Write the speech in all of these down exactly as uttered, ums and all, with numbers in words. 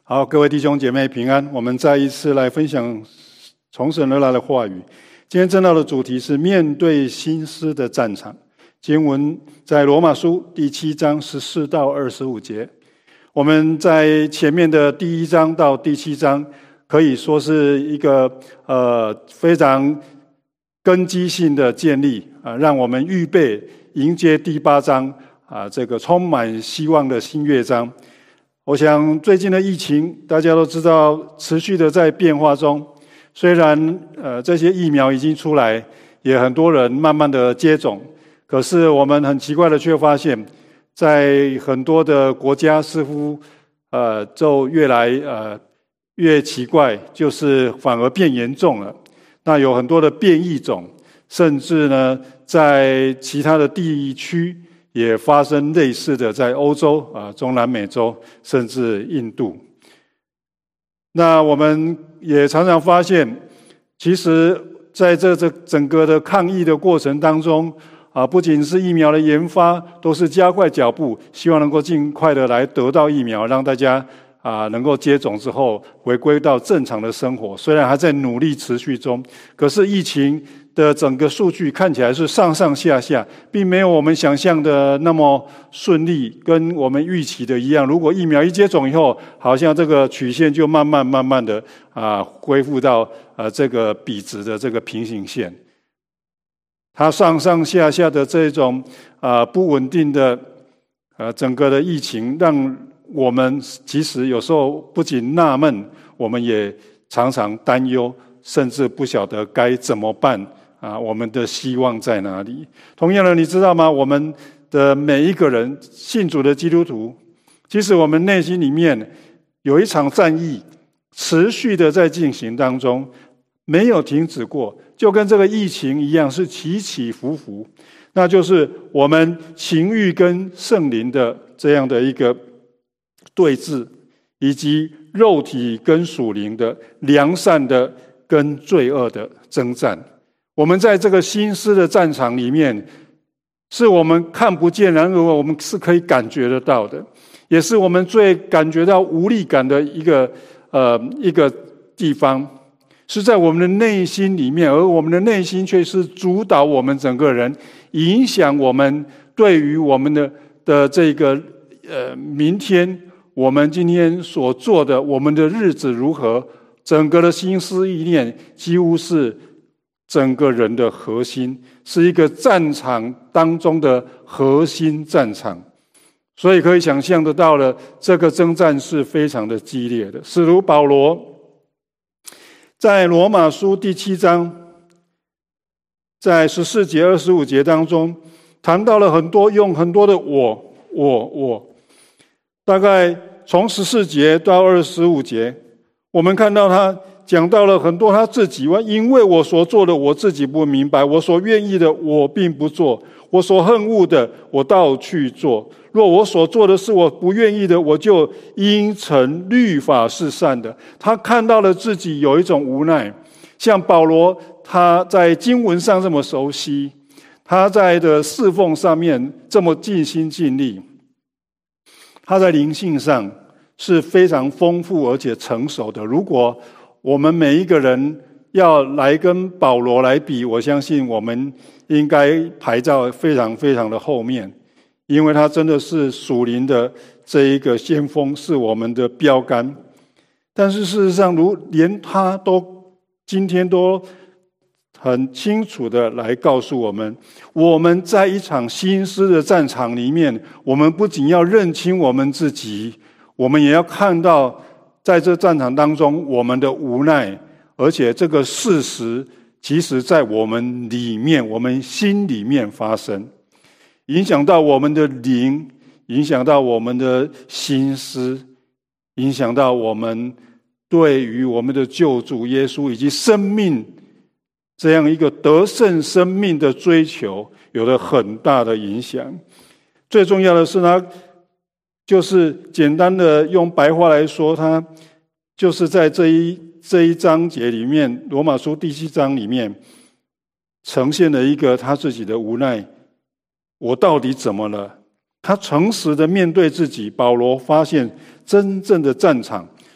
好，各位弟兄姐妹平安。我们再一次来分享从神而来的话语。今天正道的主题是面对心思的战场。经文在罗马书第七章十四到二十五节。我们在前面的第一章到第七章，可以说是一个呃非常根基性的建立啊，让我们预备迎接第八章啊，这个充满希望的新乐章。我想最近的疫情大家都知道持续的在变化中，虽然呃这些疫苗已经出来，也很多人慢慢的接种，可是我们很奇怪的却发现，在很多的国家似乎呃就越来呃越奇怪，就是反而变严重了。那有很多的变异种，甚至呢在其他的地区也发生类似的，在欧洲啊、中南美洲，甚至印度。那我们也常常发现，其实在这这整个的抗疫的过程当中啊，不仅是疫苗的研发，都是加快脚步，希望能够尽快的来得到疫苗，让大家啊能够接种之后回归到正常的生活。虽然还在努力持续中，可是疫情的整个数据看起来是上上下下，并没有我们想象的那么顺利，跟我们预期的一样。如果疫苗一接种以后，好像这个曲线就慢慢慢慢的啊恢复到呃这个笔直的这个平行线。它上上下下的这种啊不稳定的呃整个的疫情，让我们其实有时候不仅纳闷，我们也常常担忧，甚至不晓得该怎么办。啊，我们的希望在哪里？同样的，你知道吗？我们的每一个人信主的基督徒，其实我们内心里面有一场战役，持续的在进行当中，没有停止过，就跟这个疫情一样，是起起伏伏。那就是我们情欲跟圣灵的这样的一个对峙，以及肉体跟属灵的良善的跟罪恶的征战。我们在这个心思的战场里面，是我们看不见，然而我们是可以感觉得到的，也是我们最感觉到无力感的一个呃一个地方，是在我们的内心里面，而我们的内心却是主导我们整个人，影响我们对于我们的的这个呃明天，我们今天所做的，我们的日子如何，整个的心思意念几乎是整个人的核心，是一个战场当中的核心战场，所以可以想象得到了，这个征战是非常的激烈的。使徒保罗在罗马书第七章，在十四节、二十五节当中，谈到了很多，用很多的我、我、我，大概从十四节到二十五节，我们看到他讲到了很多他自己，因为我所做的我自己不明白，我所愿意的我并不做，我所恨恶的我倒去做。若我所做的是我不愿意的，我就应承律法是善的。他看到了自己有一种无奈，像保罗他在经文上这么熟悉，他在的侍奉上面这么尽心尽力，他在灵性上是非常丰富而且成熟的。如果我们每一个人要来跟保罗来比，我相信我们应该排在非常非常的后面，因为他真的是属灵的这一个先锋，是我们的标杆。但是事实上，如连他都今天都很清楚的来告诉我们，我们在一场心思的战场里面，我们不仅要认清我们自己，我们也要看到在这战场当中我们的无奈，而且这个事实其实在我们里面，我们心里面发生，影响到我们的灵，影响到我们的心思，影响到我们对于我们的救主耶稣以及生命这样一个得胜生命的追求有了很大的影响。最重要的是呢，就是简单的用白话来说，他就是在这一这一章节里面，罗马书第七章里面呈现了一个他自己的无奈，我到底怎么了？他诚实的面对自己。保罗发现真正的战场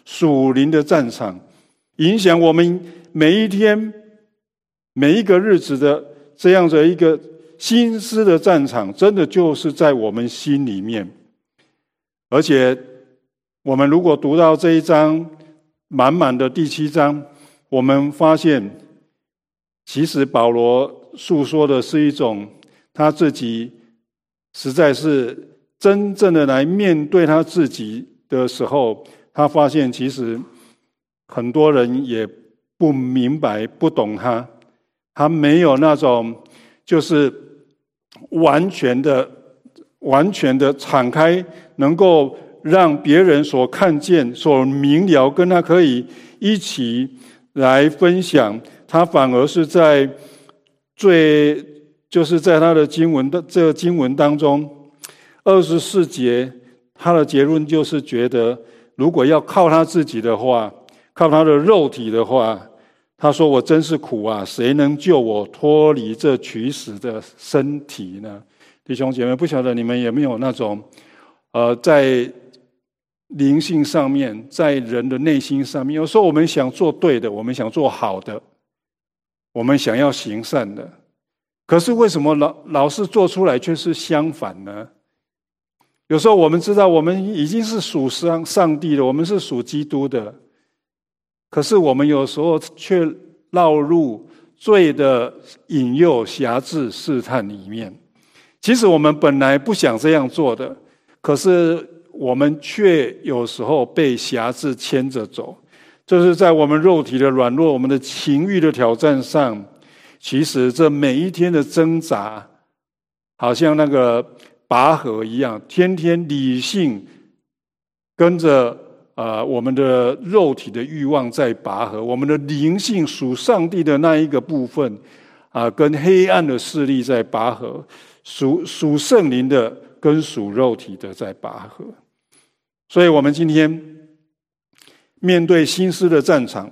属灵的战场，影响我们每一天、每一个日子的这样的一个心思的战场，真的就是在我们心里面。而且我们如果读到这一章满满的第七章，我们发现其实保罗诉说的是一种他自己实在是真正的来面对他自己的时候，他发现其实很多人也不明白不懂他，他没有那种就是完全的完全的敞开，能够让别人所看见所明了，跟他可以一起来分享。他反而是在最就是在他的经文的这个经文当中二十四节，他的结论就是觉得如果要靠他自己的话，靠他的肉体的话，他说我真是苦啊，谁能救我脱离这取死的身体呢？弟兄姐妹，不晓得你们有没有那种呃，在灵性上面，在人的内心上面，有时候我们想做对的，我们想做好的，我们想要行善的，可是为什么老老是做出来却是相反呢？有时候我们知道我们已经是属上上帝的，我们是属基督的，可是我们有时候却落入罪的引诱、辖制、试探里面。其实我们本来不想这样做的，可是我们却有时候被辖制牵着走。就是在我们肉体的软弱、我们的情欲的挑战上，其实这每一天的挣扎，好像那个拔河一样，天天理性跟着呃我们的肉体的欲望在拔河，我们的灵性属上帝的那一个部分啊、呃，跟黑暗的势力在拔河，属属圣灵的跟属肉体的在拔河。所以我们今天面对心思的战场，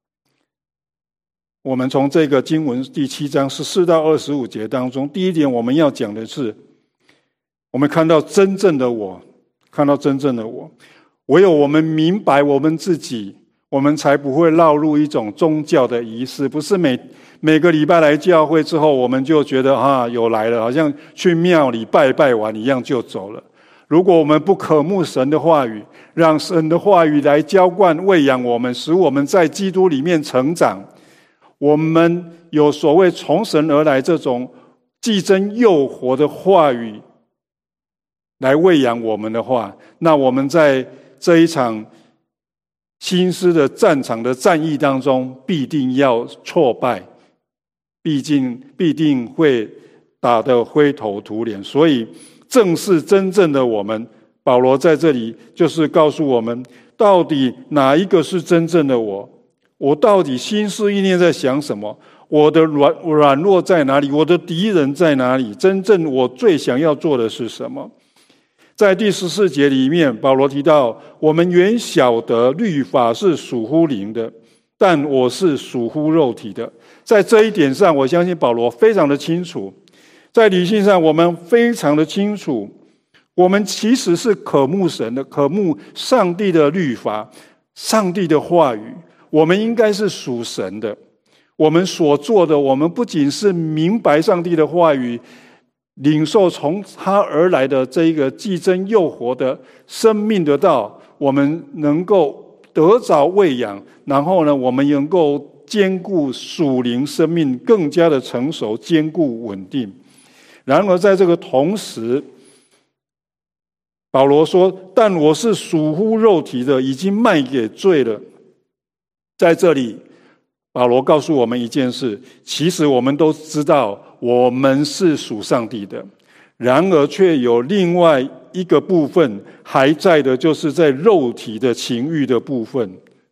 我们从这个经文第七章十四到二十五节当中，第一点我们要讲的是，我们看到真正的我，看到真正的我，唯有我们明白我们自己，我们才不会落入一种宗教的仪式。不是每每个礼拜来教会之后，我们就觉得啊有来了，好像去庙里拜拜完一样就走了。如果我们不渴慕神的话语，让神的话语来浇灌喂养我们，使我们在基督里面成长，我们有所谓从神而来这种既真又活的话语来喂养我们的话，那我们在这一场心思的战场的战役当中必定要挫败，毕竟必定会打得灰头土脸。所以正是真正的我们，保罗在这里就是告诉我们，到底哪一个是真正的我？我到底心思意念在想什么？我的软软弱在哪里？我的敌人在哪里？真正我最想要做的是什么？在第十四节里面，保罗提到，我们原晓得律法是属乎灵的，但我是属乎肉体的。在这一点上，我相信保罗非常的清楚。在理性上，我们非常的清楚，我们其实是渴慕神的，渴慕上帝的律法，上帝的话语。我们应该是属神的。我们所做的，我们不仅是明白上帝的话语，领受从他而来的这一个既真又活的生命的道，我们能够得着喂养，然后呢，我们能够兼顾属灵生命更加的成熟、坚固、稳定。然而在这个同时，保罗说，但我是属乎肉体的，已经卖给罪了。在这里保罗告诉我们一件事，其实我们都知道我们是属上帝的，然而却有另外一个部分还在的，就是在肉体的情欲的部分。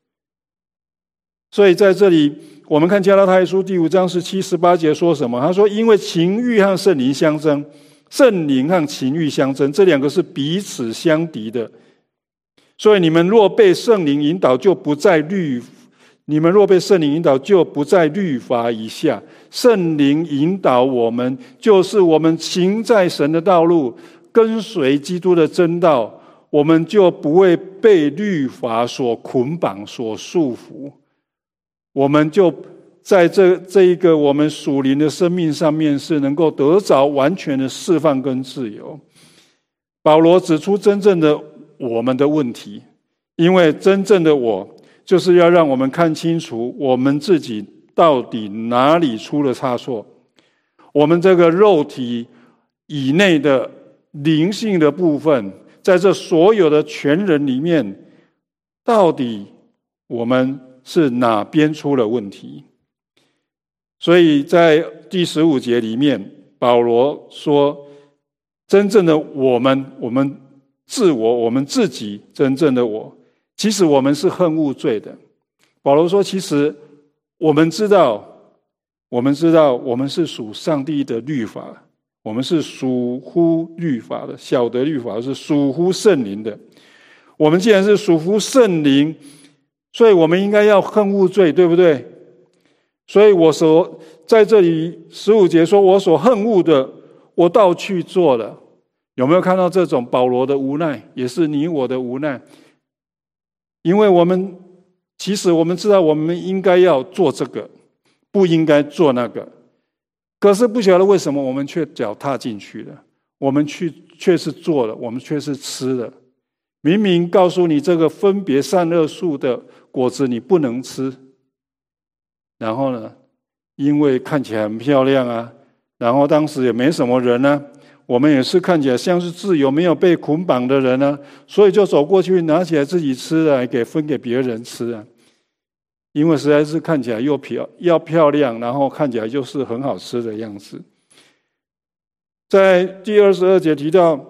所以在这里我们看加拉太书第五章十七、十八节说什么？他说，因为情欲和圣灵相争，圣灵和情欲相争，这两个是彼此相敌的。所以你们若被圣灵引导，就不在律你们若被圣灵引导，就不在律法以下。圣灵引导我们，就是我们行在神的道路，跟随基督的真道， 我们就不会被律法所捆绑、所束缚，我们就在这这一个我们属灵的生命上面是能够得着完全的释放跟自由。保罗指出真正的我们的问题，因为真正的我就是要让我们看清楚我们自己到底哪里出了差错，我们这个肉体以内的灵性的部分，在这所有的全人里面，到底我们是哪边出了问题？所以在第十五节里面，保罗说，真正的我们，我们自我，我们自己真正的我，其实我们是恨恶罪的。保罗说，其实我们知道，我们知道我们是属上帝的律法，我们是属乎律法的，晓得律法是属乎圣灵的。我们既然是属乎圣灵，所以我们应该要恨恶罪，对不对？所以我所在这里十五节说，我所恨恶的，我倒去做了。有没有看到这种保罗的无奈，也是你我的无奈？因为我们其实我们知道我们应该要做这个，不应该做那个，可是不晓得为什么我们却脚踏进去了，我们去却是做了，我们却是吃了。明明告诉你这个分别善恶树的果子你不能吃，然后呢，因为看起来很漂亮啊，然后当时也没什么人啊，我们也是看起来像是自由没有被捆绑的人啊，所以就走过去拿起来自己吃来给分给别人吃啊。因为实在是看起来又漂要漂亮，然后看起来就是很好吃的样子。在第二十二节提到，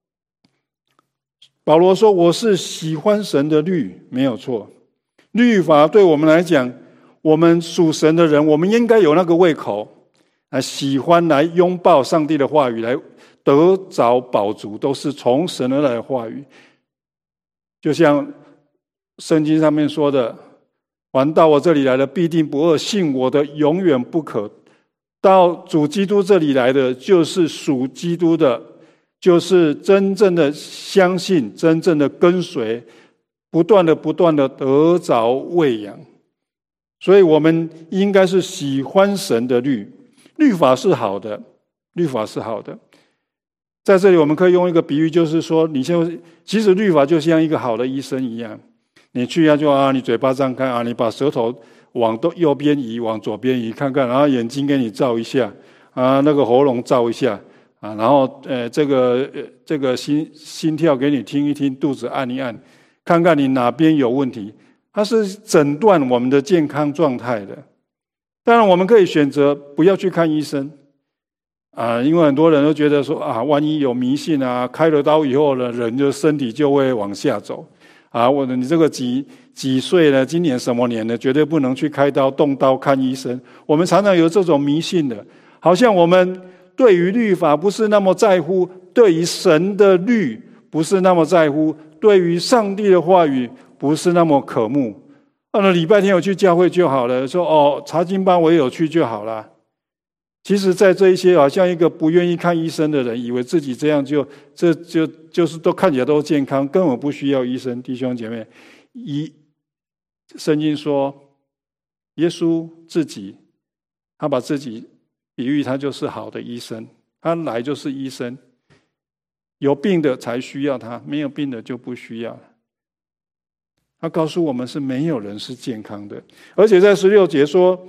保罗说，我是喜欢神的律，没有错。律法对我们来讲，我们属神的人，我们应该有那个胃口，来喜欢来拥抱上帝的话语，来得着饱足，都是从神而来的话语。就像圣经上面说的，凡到我这里来的必定不饿，信我的永远不渴。到主基督这里来的，就是属基督的，就是真正的相信，真正的跟随，不断的不断的得着喂养。所以我们应该是喜欢神的律，律法是好的，律法是好的。在这里我们可以用一个比喻，就是说，你就其实律法就像一个好的医生一样，你去啊就啊，你嘴巴张开啊，你把舌头往右边移，往左边移看看，然后眼睛给你照一下啊，那个喉咙照一下啊，然后呃这个呃这个心心跳给你听一听，肚子按一按，看看你哪边有问题。它是诊断我们的健康状态的。当然我们可以选择不要去看医生啊，因为很多人都觉得说啊，万一有迷信啊，开了刀以后呢，人的身体就会往下走啊。我你这个几几岁了，今年什么年了，绝对不能去开刀动刀看医生。我们常常有这种迷信的，好像我们对于律法不是那么在乎，对于神的律不是那么在乎，对于上帝的话语不是那么渴慕。那礼拜天有去教会就好了，说哦查经班我也有去就好了。其实在这一些好像一个不愿意看医生的人，以为自己这样就这就就是都看起来都健康，根本不需要医生。弟兄姐妹，一圣经说耶稣自己他把自己比喻他就是好的医生，他来就是医生，有病的才需要他，没有病的就不需要。他告诉我们是没有人是健康的。而且在十六节说，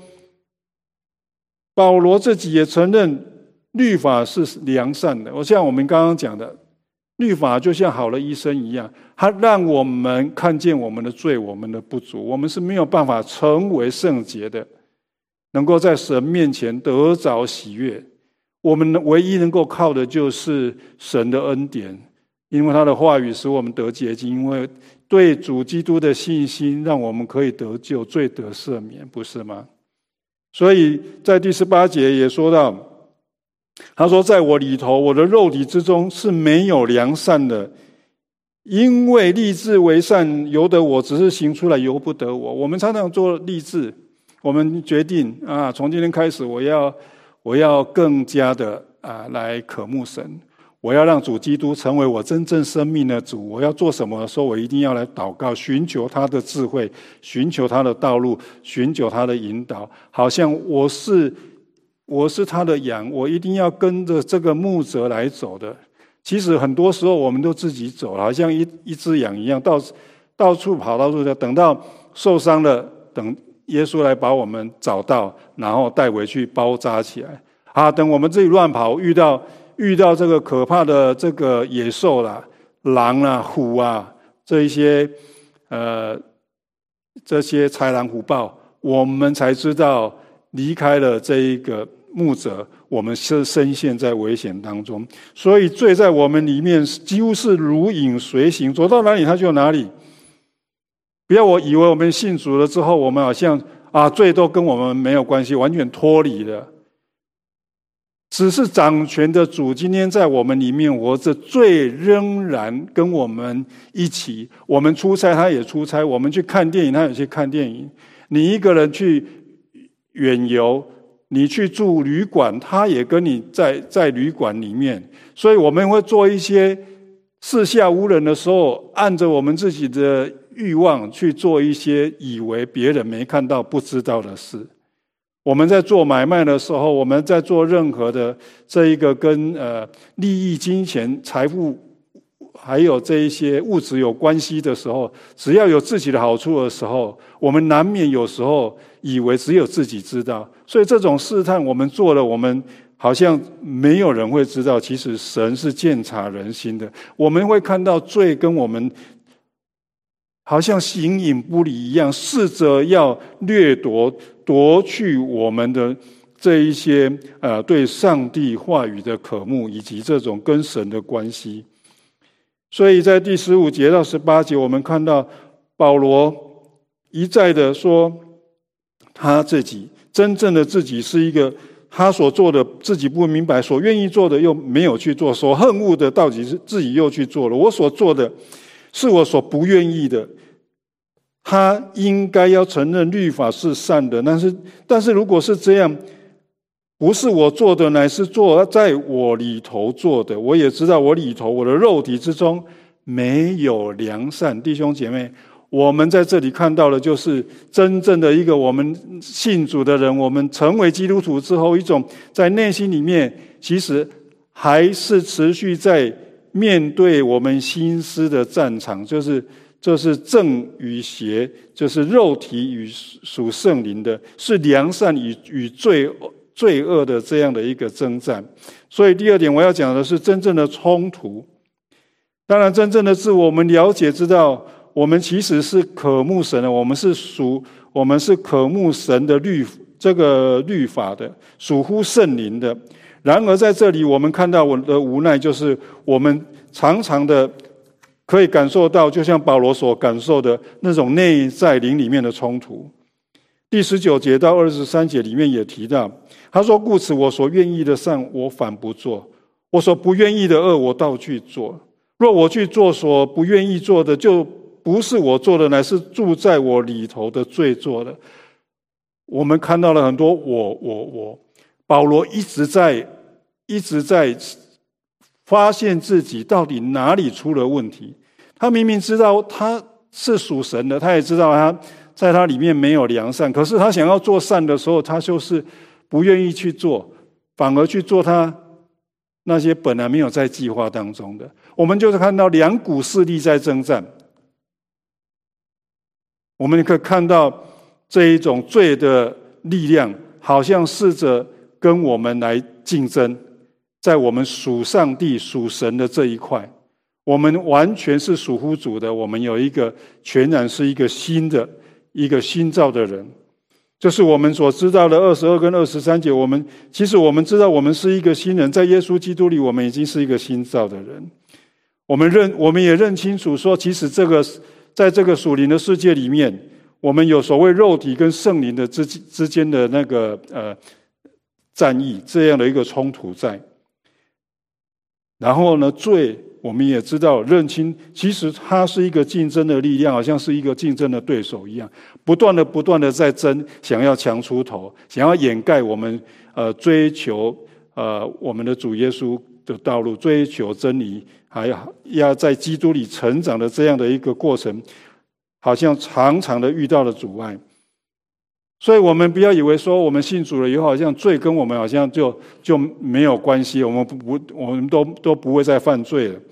保罗自己也承认律法是良善的。我像我们刚刚讲的，律法就像好的医生一样，它让我们看见我们的罪，我们的不足，我们是没有办法成为圣洁的，能够在神面前得着喜悦。我们唯一能够靠的就是神的恩典，因为他的话语使我们得洁净，因为对主基督的信心让我们可以得救，罪得赦免，不是吗？所以在第十八节也说到，他说在我里头，我的肉体之中是没有良善的，因为立志为善由得我，只是行出来由不得我。我们常常做立志，我们决定啊，从今天开始我要我要更加的啊来渴慕神， 我要让主基督成为我真正生命的主。我要做什么的时候，我一定要来祷告，寻求他的智慧，寻求他的道路，寻求他的引导。好像我是我是他的羊，我一定要跟着这个牧者来走的。其实很多时候我们都自己走，好像一一只羊一样，到到处跑，到处的，等到受伤了，等耶稣来把我们找到，然后带回去包扎起来。啊，等我们自己乱跑，遇到遇到这个可怕的这个野兽啦、狼啊、虎啊，这一些呃这些豺狼虎豹，我们才知道离开了这一个牧者，我们是深陷在危险当中。所以罪在我们里面几乎是如影随形，走到哪里他就哪里。不要我以为我们信主了之后，我们好像啊罪都跟我们没有关系，完全脱离了。只是掌权的主今天在我们里面活着，罪仍然跟我们一起。我们出差他也出差，我们去看电影他也去看电影。你一个人去远游，你去住旅馆，他也跟你在在旅馆里面。所以我们会做一些四下无人的时候，按着我们自己的欲望去做一些以为别人没看到不知道的事。我们在做买卖的时候，我们在做任何的这一个跟呃利益、金钱、财富还有这一些物质有关系的时候，只要有自己的好处的时候，我们难免有时候以为只有自己知道。所以这种试探我们做了，我们好像没有人会知道，其实神是鉴察人心的。我们会看到罪跟我们好像形影不离一样，试着要掠夺夺去我们的这一些呃对上帝话语的渴慕，以及这种跟神的关系。所以在第十五节到十八节，我们看到保罗一再的说，他自己真正的自己是一个他所做的自己不明白，所愿意做的又没有去做，所恨恶的到底是自己又去做了。我所做的是我所不愿意的。他应该要承认律法是善的，但是但是如果是这样，不是我做的，乃是做在我里头做的。我也知道我里头我的肉体之中没有良善。弟兄姐妹，我们在这里看到的就是真正的一个我们信主的人，我们成为基督徒之后，一种在内心里面其实还是持续在面对我们心思的战场，就是就是正与邪，就是肉体与属圣灵的，是良善与与罪罪恶的这样的一个征战。所以第二点我要讲的是真正的冲突。当然真正的自我我们了解知道，我们其实是渴慕神的，我们是属我们是渴慕神的律这个律法的，属乎圣灵的。然而在这里我们看到我的无奈，就是我们常常的可以感受到，就像保罗所感受的那种内在灵里面的冲突。第十九节到二十三节里面也提到，他说：“故此，我所愿意的善，我反不做；我所不愿意的恶，我倒去做。若我去做所不愿意做的，就不是我做的，乃是住在我里头的罪做的。”我们看到了很多我我我，保罗一直在一直在发现自己到底哪里出了问题。他明明知道他是属神的，他也知道他在他里面没有良善，可是他想要做善的时候，他就是不愿意去做，反而去做他那些本来没有在计划当中的。我们就是看到两股势力在征战，我们可以看到这一种罪的力量好像试着跟我们来竞争，在我们属上帝属神的这一块，我们完全是属乎主的，我们有一个全然是一个新的一个新造的人。这是我们所知道的二十二跟二十三节。我们其实我们知道我们是一个新人，在耶稣基督里我们已经是一个新造的人。我们认我们也认清楚说，其实这个在这个属灵的世界里面，我们有所谓肉体跟圣灵的之之间的那个呃战役，这样的一个冲突在。然后呢，罪我们也知道认清，其实它是一个竞争的力量，好像是一个竞争的对手一样，不断的不断的在争，想要强出头，想要掩盖我们呃追求呃我们的主耶稣的道路，追求真理，还要要在基督里成长的这样的一个过程，好像常常的遇到了阻碍。所以我们不要以为说我们信主了以后，好像罪跟我们好像就就没有关系，我们不不我们都都不会再犯罪了。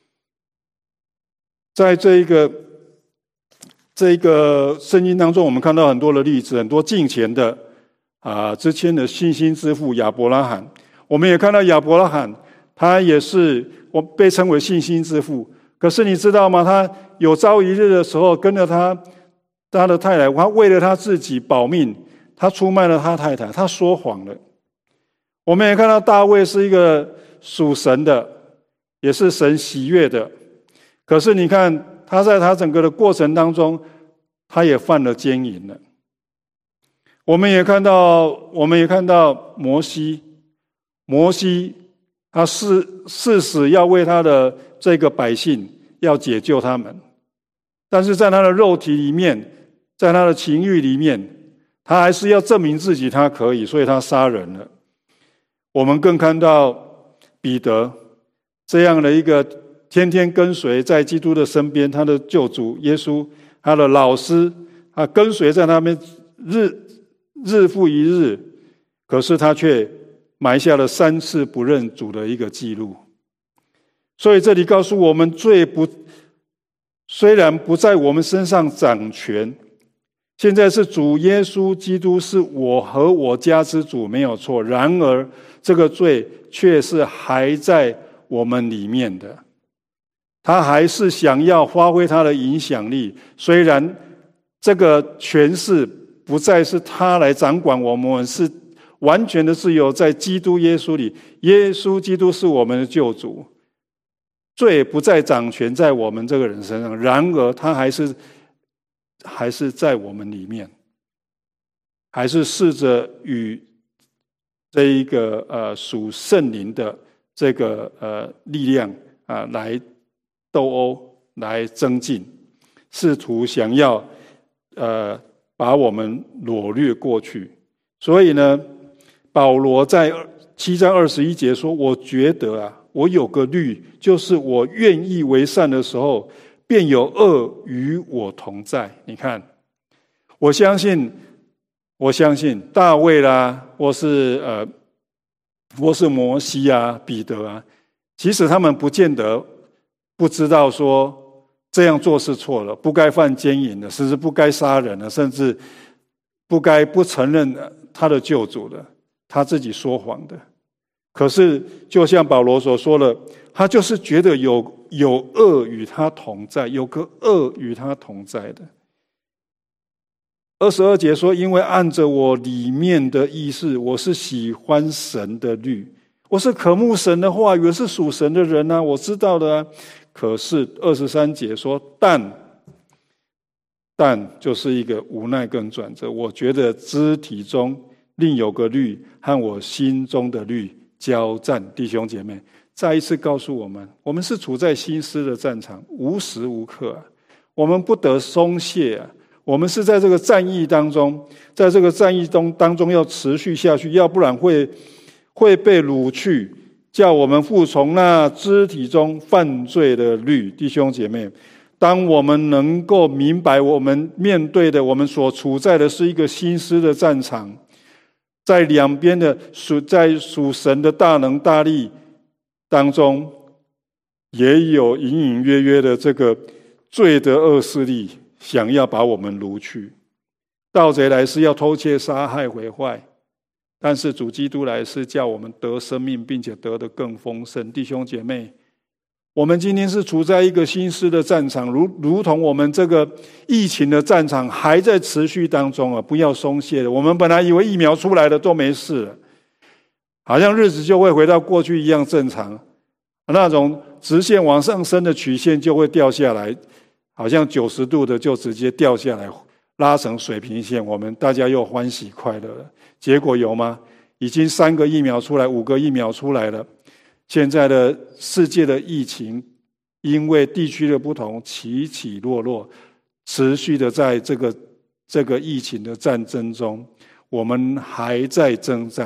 在这一个这一个圣经当中，我们看到很多的例子，很多敬虔的啊、呃，之前的信心之父亚伯拉罕，我们也看到亚伯拉罕，他也是我被称为信心之父。可是你知道吗？他有朝一日的时候，跟着他。他的太太，他为了他自己保命，他出卖了他太太，他说谎了。我们也看到大卫是一个属神的，也是神喜悦的。可是你看他在他整个的过程当中，他也犯了奸淫了。我们也看到，我们也看到摩西，摩西他誓誓死要为他的这个百姓要解救他们，但是在他的肉体里面。在他的情欲里面，他还是要证明自己他可以，所以他杀人了。我们更看到彼得这样的一个天天跟随在基督的身边，他的救主耶稣，他的老师，他跟随在那边日日复一日，可是他却埋下了三次不认主的一个记录。所以这里告诉我们，罪不虽然不在我们身上掌权，现在是主耶稣基督是我和我家之主，没有错。然而这个罪却是还在我们里面的，他还是想要发挥他的影响力。虽然这个权势不再是他来掌管我们，是完全的自由在基督耶稣里。耶稣基督是我们的救主，罪不再掌权在我们这个人身上，然而他还是还是在我们里面，还是试着与这一个呃属圣灵的这个呃力量啊、呃、来斗殴，来增进，试图想要呃把我们掳掠过去。所以呢，保罗在七章二十一节说：“我觉得啊，我有个律，就是我愿意为善的时候，便有恶与我同在。”你看，我相信，我相信大卫啦，或是呃，或是摩西啊、彼得啊，其实他们不见得不知道说这样做是错了，不该犯奸淫的，甚至不该杀人的，甚至不该不承认他的救主的，他自己说谎的。可是，就像保罗所说的，他就是觉得有有恶与他同在，有个恶与他同在的。二十二节说：“因为按着我里面的意思，我是喜欢神的律，我是渴慕神的话语，我是属神的人啊，我知道的啊。可是二十三节说，但但就是一个无奈跟转折。我觉得肢体中另有个律和我心中的律交战。”弟兄姐妹，再一次告诉我们，我们是处在心思的战场，无时无刻啊，我们不得松懈啊。我们是在这个战役当中，在这个战役中当中要持续下去，要不然会会被掳去，叫我们服从那肢体中犯罪的律。弟兄姐妹，当我们能够明白我们面对的，我们所处在的是一个心思的战场，在两边的属在属神的大能大力当中，也有隐隐约约的这个罪的恶势力想要把我们掳去。盗贼来是要偷窃杀害毁坏，但是主基督来是叫我们得生命，并且得得更丰盛。弟兄姐妹，我们今天是处在一个新思的战场，如如同我们这个疫情的战场还在持续当中啊，不要松懈了。我们本来以为疫苗出来了都没事了，好像日子就会回到过去一样正常，那种直线往上升的曲线就会掉下来，好像九十度的就直接掉下来，拉成水平线，我们大家又欢喜快乐了。结果有吗？已经三个疫苗出来，五个疫苗出来了。现在的世界的疫情，因为地区的不同，起起落落，持续的在这个这个疫情的战争中，我们还在征战。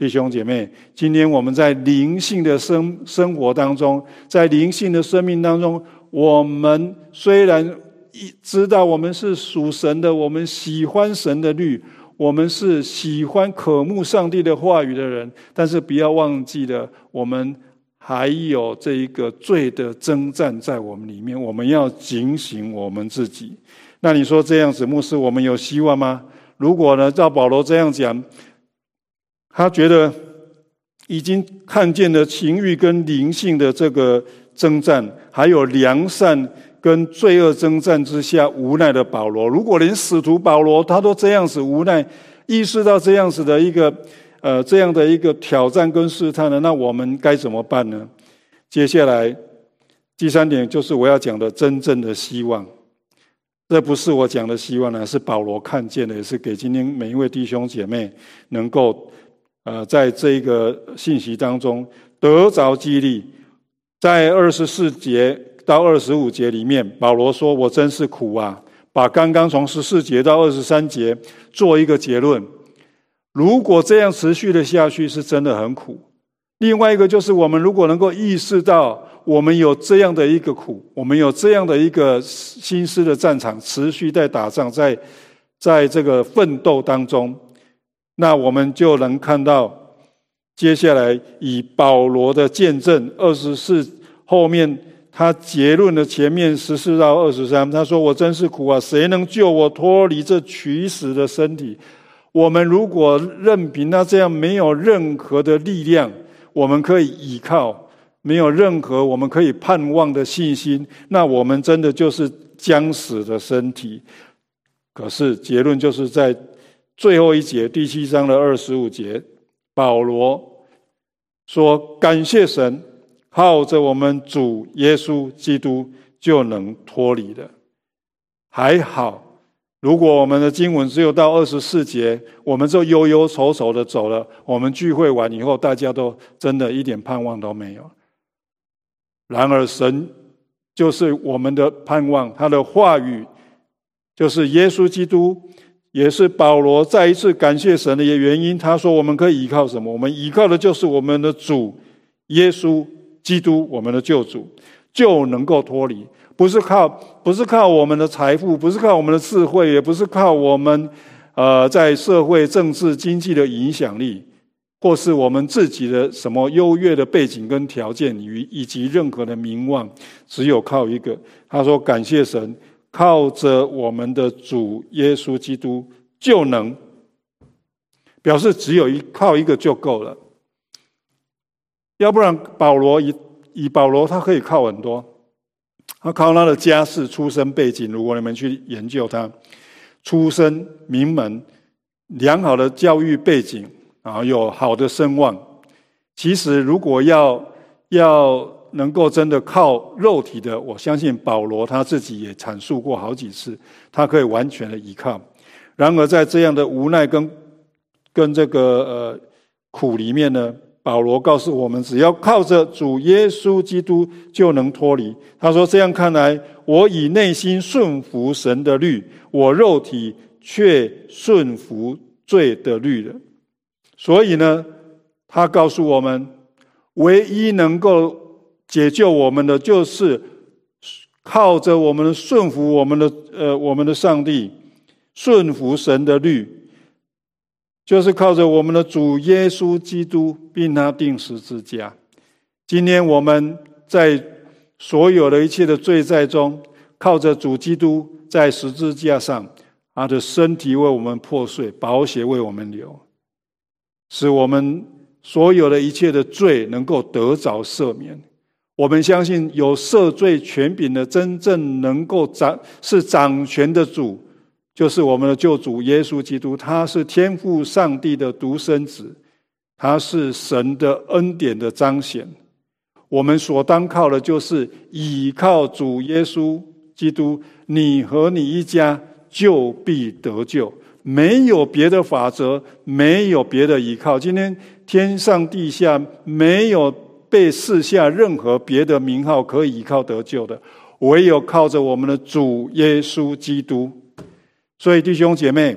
弟兄姐妹，今天我们在灵性的生生活当中，在灵性的生命当中，我们虽然知道我们是属神的，我们喜欢神的律，我们是喜欢渴慕上帝的话语的人，但是不要忘记了，我们还有这一个罪的征战在我们里面，我们要警醒我们自己。那你说这样子，牧师，我们有希望吗？如果呢，照保罗这样讲，他觉得已经看见了情欲跟灵性的这个征战，还有良善跟罪恶征战之下无奈的保罗，如果连使徒保罗他都这样子无奈，意识到这样子的一个呃这样的一个挑战跟试探呢，那我们该怎么办呢？接下来第三点就是我要讲的真正的希望。这不是我讲的希望呢，是保罗看见的，也是给今天每一位弟兄姐妹能够呃在这个信息当中得着激励。在二十四节到二十五节里面，保罗说，我真是苦啊，把刚刚从十四节到二十三节做一个结论。如果这样持续的下去，是真的很苦。另外一个就是我们如果能够意识到我们有这样的一个苦，我们有这样的一个心思的战场持续在打仗，在在这个奋斗当中，那我们就能看到接下来以保罗的见证二十四后面他结论的前面十四到二十三，他说，我真是苦啊，谁能救我脱离这取死的身体？我们如果任凭他这样没有任何的力量，我们可以依靠，没有任何我们可以盼望的信心，那我们真的就是将死的身体。可是结论就是在最后一节第七章的二十五节，保罗说，感谢神，靠着我们主耶稣基督就能脱离了。还好，如果我们的经文只有到二十四节，我们就忧忧愁愁的走了，我们聚会完以后，大家都真的一点盼望都没有。然而神就是我们的盼望，他的话语就是耶稣基督，也是保罗再一次感谢神的原因。他说我们可以依靠什么？我们依靠的就是我们的主耶稣基督，我们的救主，就能够脱离。不是靠不是靠我们的财富，不是靠我们的智慧，也不是靠我们呃在社会政治经济的影响力，或是我们自己的什么优越的背景跟条件，以及任何的名望，只有靠一个。他说感谢神，靠着我们的主耶稣基督就能，表示只有一靠一个就够了。要不然保罗以以保罗他可以靠很多，他靠他的家世出身背景，如果你们去研究他出身名门，良好的教育背景，然后有好的声望。其实如果要要能够真的靠肉体的，我相信保罗他自己也阐述过好几次，他可以完全的依靠。然而在这样的无奈跟跟这个呃苦里面呢，保罗告诉我们，只要靠着主耶稣基督就能脱离。他说，这样看来，我以内心顺服神的律，我肉体却顺服罪的律了。所以呢，他告诉我们，唯一能够解救我们的，就是靠着我们的顺服我们的呃我们的上帝，顺服神的律，就是靠着我们的主耶稣基督，并他钉十字架。今天我们在所有的一切的罪债中，靠着主基督在十字架上，他的身体为我们破碎，宝血为我们流，使我们所有的一切的罪能够得着赦免。我们相信有赦罪权柄的，真正能够掌是掌权的主，就是我们的救主耶稣基督。他是天父上帝的独生子，他是神的恩典的彰显。我们所当靠的就是倚靠主耶稣基督，你和你一家就必得救。没有别的法则，没有别的依靠。今天天上地下没有被赐下任何别的名号可以依靠得救的，唯有靠着我们的主耶稣基督。所以弟兄姐妹，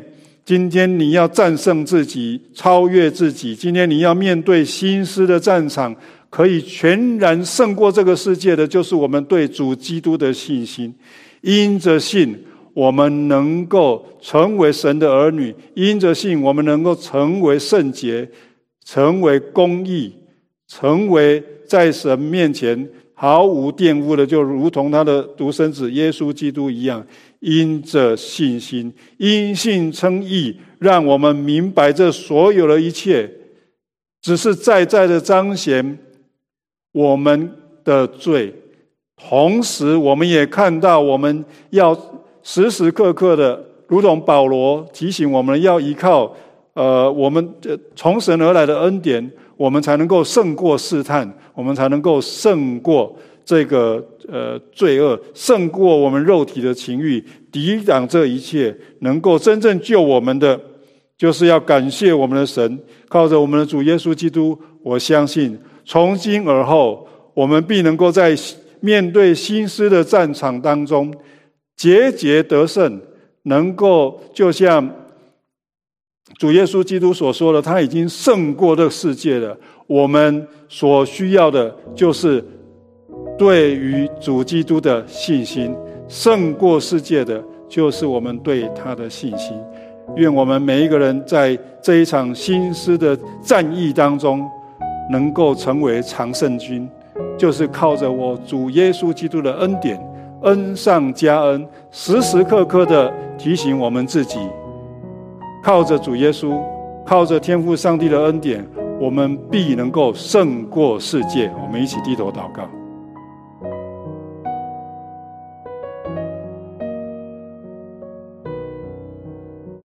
今天你要战胜自己，超越自己。今天你要面对新诗的战场，可以全然胜过这个世界的，就是我们对主基督的信心。因着信，我们能够成为神的儿女；因着信，我们能够成为圣洁，成为公义，成为在神面前毫无玷污的，就如同他的独生子耶稣基督一样。因着信心，因信称义，让我们明白这所有的一切只是在在的彰显我们的罪，同时我们也看到我们要时时刻刻的，如同保罗提醒我们要依靠呃我们从神而来的恩典，我们才能够胜过试探，我们才能够胜过这个呃罪恶，胜过我们肉体的情欲，抵挡这一切。能够真正救我们的，就是要感谢我们的神，靠着我们的主耶稣基督，我相信从今而后，我们必能够在面对新诗的战场当中节节得胜，能够就像主耶稣基督所说的，他已经胜过这个世界了。我们所需要的就是对于主基督的信心，胜过世界的就是我们对他的信心。愿我们每一个人在这一场新诗的战役当中，能够成为常胜军，就是靠着我主耶稣基督的恩典，恩上加恩，时时刻刻的提醒我们自己，靠着主耶稣，靠着天父上帝的恩典，我们必能够胜过世界。我们一起低头祷告。